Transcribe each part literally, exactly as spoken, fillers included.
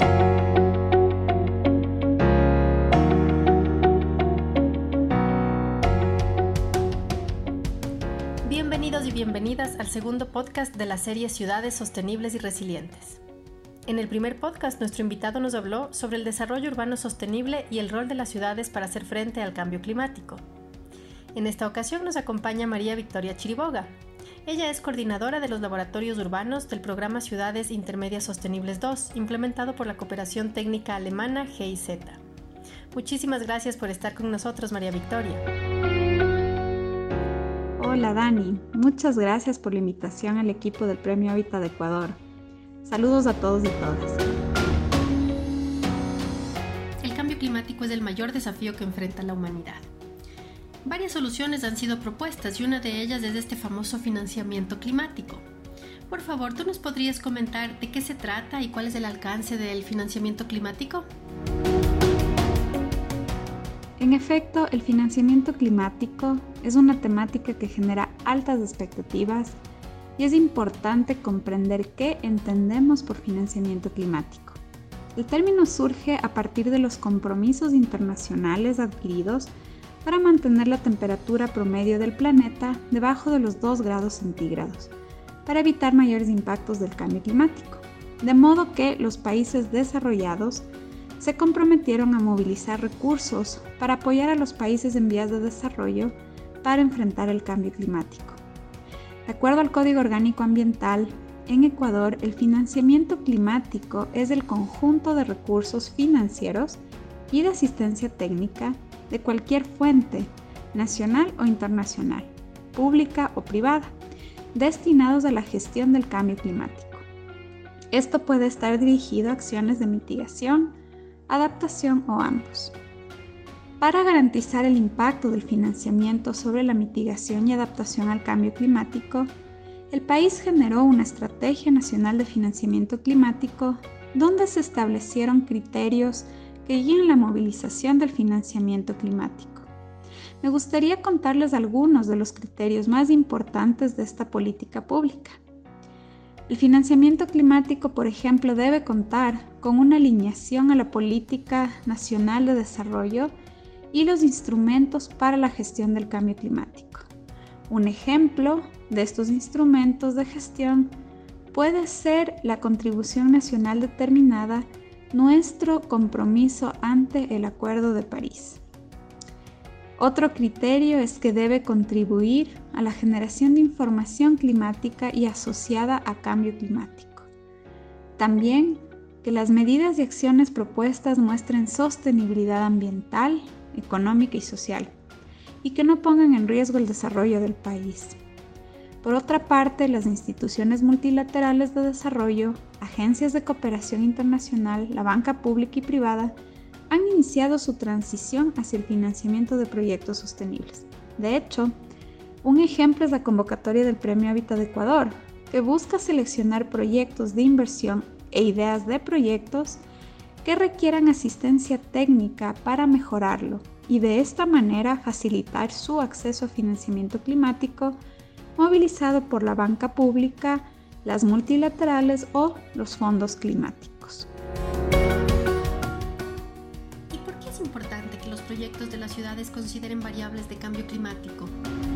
Bienvenidos y bienvenidas al segundo podcast de la serie Ciudades Sostenibles y Resilientes. En el primer podcast, nuestro invitado nos habló sobre el desarrollo urbano sostenible y el rol de las ciudades para hacer frente al cambio climático. En esta ocasión nos acompaña María Victoria Chiriboga. Ella es coordinadora de los laboratorios urbanos del programa Ciudades Intermedias Sostenibles dos, implementado por la cooperación técnica alemana G I Z. Muchísimas gracias por estar con nosotros, María Victoria. Hola Dani, muchas gracias por la invitación al equipo del Premio Hábitat de Ecuador. Saludos a todos y todas. El cambio climático es el mayor desafío que enfrenta la humanidad. Varias soluciones han sido propuestas y una de ellas es este famoso financiamiento climático. Por favor, ¿tú nos podrías comentar de qué se trata y cuál es el alcance del financiamiento climático? En efecto, el financiamiento climático es una temática que genera altas expectativas y es importante comprender qué entendemos por financiamiento climático. El término surge a partir de los compromisos internacionales adquiridos para mantener la temperatura promedio del planeta debajo de los dos grados centígrados, para evitar mayores impactos del cambio climático. De modo que los países desarrollados se comprometieron a movilizar recursos para apoyar a los países en vías de desarrollo para enfrentar el cambio climático. De acuerdo al Código Orgánico Ambiental, en Ecuador el financiamiento climático es el conjunto de recursos financieros y de asistencia técnica de cualquier fuente, nacional o internacional, pública o privada, destinados a la gestión del cambio climático. Esto puede estar dirigido a acciones de mitigación, adaptación o ambos. Para garantizar el impacto del financiamiento sobre la mitigación y adaptación al cambio climático, el país generó una Estrategia Nacional de Financiamiento Climático donde se establecieron criterios que guían la movilización del financiamiento climático. Me gustaría contarles algunos de los criterios más importantes de esta política pública. El financiamiento climático, por ejemplo, debe contar con una alineación a la Política Nacional de Desarrollo y los instrumentos para la gestión del cambio climático. Un ejemplo de estos instrumentos de gestión puede ser la Contribución Nacional Determinada, nuestro compromiso ante el Acuerdo de París. Otro criterio es que debe contribuir a la generación de información climática y asociada a cambio climático. También que las medidas y acciones propuestas muestren sostenibilidad ambiental, económica y social, y que no pongan en riesgo el desarrollo del país. Por otra parte, las instituciones multilaterales de desarrollo, agencias de cooperación internacional, la banca pública y privada, han iniciado su transición hacia el financiamiento de proyectos sostenibles. De hecho, un ejemplo es la convocatoria del Premio Hábitat de Ecuador, que busca seleccionar proyectos de inversión e ideas de proyectos que requieran asistencia técnica para mejorarlo y de esta manera facilitar su acceso a financiamiento climático movilizado por la banca pública, las multilaterales o los fondos climáticos. Es importante que los proyectos de las ciudades consideren variables de cambio climático.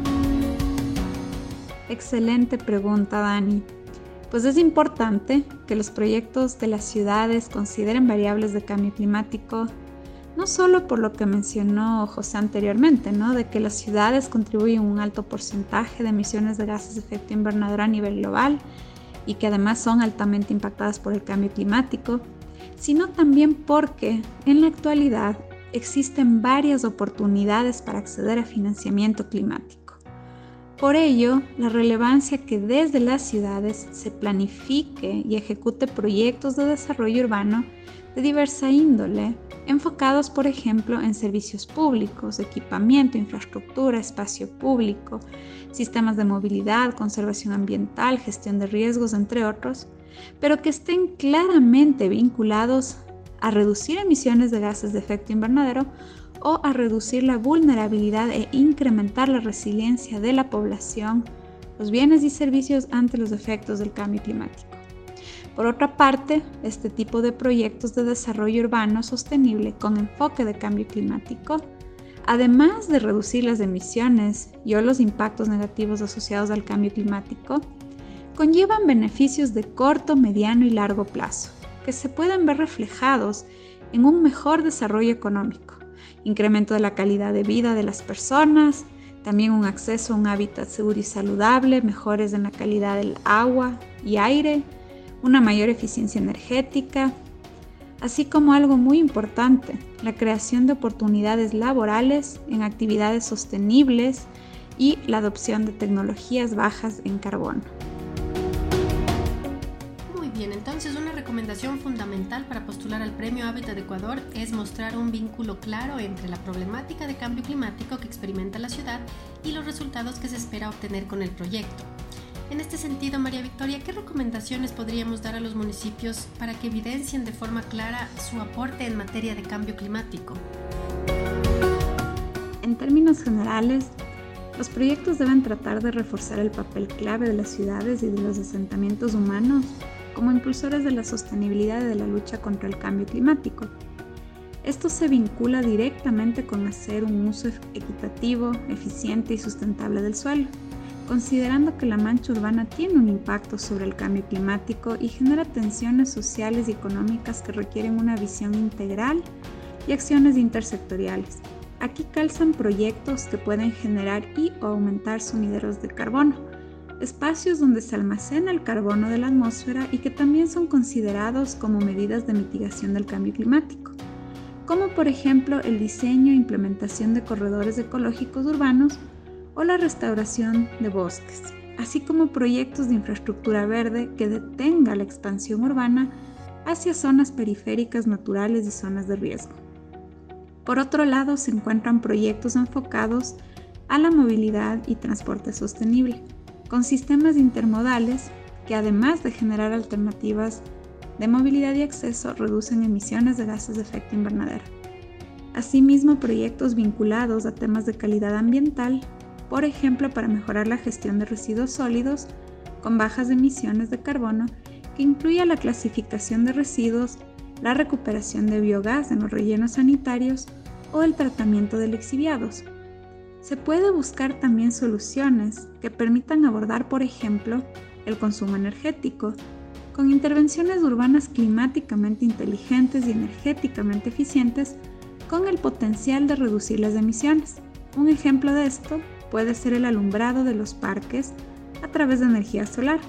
Excelente pregunta, Dani. Pues es importante que los proyectos de las ciudades consideren variables de cambio climático, no solo por lo que mencionó José anteriormente, ¿no? De que las ciudades contribuyen un alto porcentaje de emisiones de gases de efecto invernadero a nivel global y que además son altamente impactadas por el cambio climático, sino también porque en la actualidad existen varias oportunidades para acceder a financiamiento climático. Por ello, la relevancia que desde las ciudades se planifique y ejecute proyectos de desarrollo urbano de diversa índole, enfocados, por ejemplo, en servicios públicos, equipamiento, infraestructura, espacio público, sistemas de movilidad, conservación ambiental, gestión de riesgos, entre otros, pero que estén claramente vinculados a reducir emisiones de gases de efecto invernadero o a reducir la vulnerabilidad e incrementar la resiliencia de la población, los bienes y servicios ante los efectos del cambio climático. Por otra parte, este tipo de proyectos de desarrollo urbano sostenible con enfoque de cambio climático, además de reducir las emisiones y o los impactos negativos asociados al cambio climático, conllevan beneficios de corto, mediano y largo plazo, que se pueden ver reflejados en un mejor desarrollo económico, incremento de la calidad de vida de las personas, también un acceso a un hábitat seguro y saludable, mejores en la calidad del agua y aire, una mayor eficiencia energética, así como algo muy importante, la creación de oportunidades laborales en actividades sostenibles y la adopción de tecnologías bajas en carbono. Muy bien, entonces una recomendación fundamental para postular al Premio Hábitat de Ecuador es mostrar un vínculo claro entre la problemática de cambio climático que experimenta la ciudad y los resultados que se espera obtener con el proyecto. En este sentido, María Victoria, ¿qué recomendaciones podríamos dar a los municipios para que evidencien de forma clara su aporte en materia de cambio climático? En términos generales, los proyectos deben tratar de reforzar el papel clave de las ciudades y de los asentamientos humanos como impulsores de la sostenibilidad y de la lucha contra el cambio climático. Esto se vincula directamente con hacer un uso equitativo, eficiente y sustentable del suelo, considerando que la mancha urbana tiene un impacto sobre el cambio climático y genera tensiones sociales y económicas que requieren una visión integral y acciones intersectoriales. Aquí calzan proyectos que pueden generar y o aumentar sumideros de carbono, espacios donde se almacena el carbono de la atmósfera y que también son considerados como medidas de mitigación del cambio climático, como por ejemplo el diseño e implementación de corredores ecológicos urbanos o la restauración de bosques, así como proyectos de infraestructura verde que detenga la expansión urbana hacia zonas periféricas naturales y zonas de riesgo. Por otro lado, se encuentran proyectos enfocados a la movilidad y transporte sostenible, con sistemas intermodales que además de generar alternativas de movilidad y acceso, reducen emisiones de gases de efecto invernadero. Asimismo, proyectos vinculados a temas de calidad ambiental, por ejemplo, para mejorar la gestión de residuos sólidos con bajas emisiones de carbono, que incluya la clasificación de residuos, la recuperación de biogás en los rellenos sanitarios o el tratamiento de lixiviados. Se puede buscar también soluciones que permitan abordar, por ejemplo, el consumo energético, con intervenciones urbanas climáticamente inteligentes y energéticamente eficientes, con el potencial de reducir las emisiones. Un ejemplo de esto puede ser el alumbrado de los parques a través de energía solar.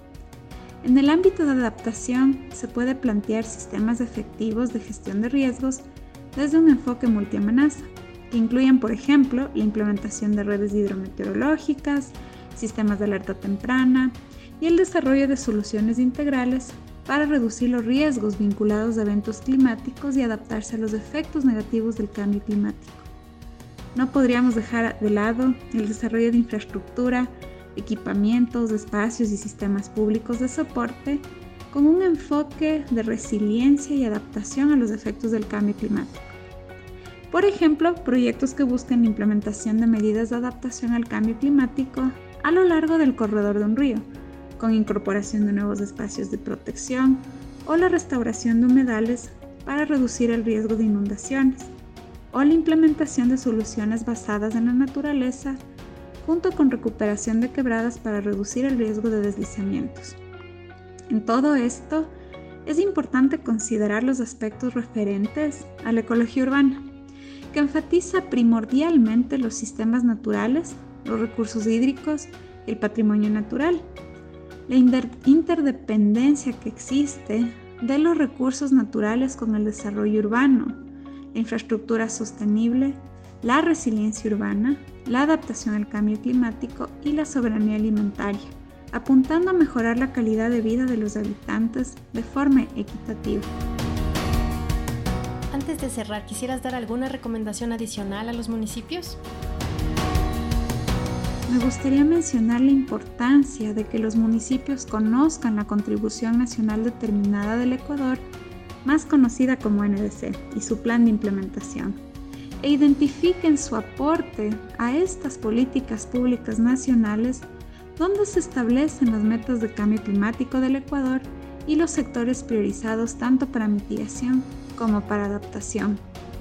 En el ámbito de adaptación, se puede plantear sistemas efectivos de gestión de riesgos desde un enfoque multiamenaza, que incluyen, por ejemplo, la implementación de redes hidrometeorológicas, sistemas de alerta temprana y el desarrollo de soluciones integrales para reducir los riesgos vinculados a eventos climáticos y adaptarse a los efectos negativos del cambio climático. No podríamos dejar de lado el desarrollo de infraestructura, equipamientos, espacios y sistemas públicos de soporte con un enfoque de resiliencia y adaptación a los efectos del cambio climático. Por ejemplo, proyectos que buscan la implementación de medidas de adaptación al cambio climático a lo largo del corredor de un río, con incorporación de nuevos espacios de protección o la restauración de humedales para reducir el riesgo de inundaciones, o la implementación de soluciones basadas en la naturaleza, junto con recuperación de quebradas para reducir el riesgo de deslizamientos. En todo esto, es importante considerar los aspectos referentes a la ecología urbana, que enfatiza primordialmente los sistemas naturales, los recursos hídricos y el patrimonio natural, la inter- interdependencia que existe de los recursos naturales con el desarrollo urbano, la infraestructura sostenible, la resiliencia urbana, la adaptación al cambio climático y la soberanía alimentaria, apuntando a mejorar la calidad de vida de los habitantes de forma equitativa. Antes de cerrar, ¿quisieras dar alguna recomendación adicional a los municipios? Me gustaría mencionar la importancia de que los municipios conozcan la Contribución Nacional Determinada del Ecuador, más conocida como N D C, y su plan de implementación, e identifiquen su aporte a estas políticas públicas nacionales donde se establecen las metas de cambio climático del Ecuador y los sectores priorizados tanto para mitigación como para adaptación.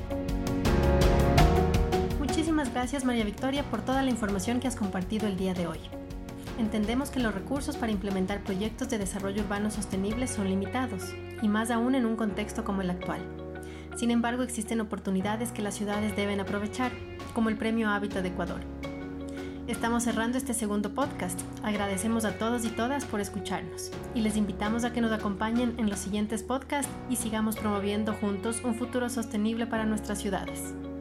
Muchísimas gracias, María Victoria, por toda la información que has compartido el día de hoy. Entendemos que los recursos para implementar proyectos de desarrollo urbano sostenible son limitados, y más aún en un contexto como el actual. Sin embargo, existen oportunidades que las ciudades deben aprovechar, como el Premio Hábitat de Ecuador. Estamos cerrando este segundo podcast. Agradecemos a todos y todas por escucharnos y les invitamos a que nos acompañen en los siguientes podcasts y sigamos promoviendo juntos un futuro sostenible para nuestras ciudades.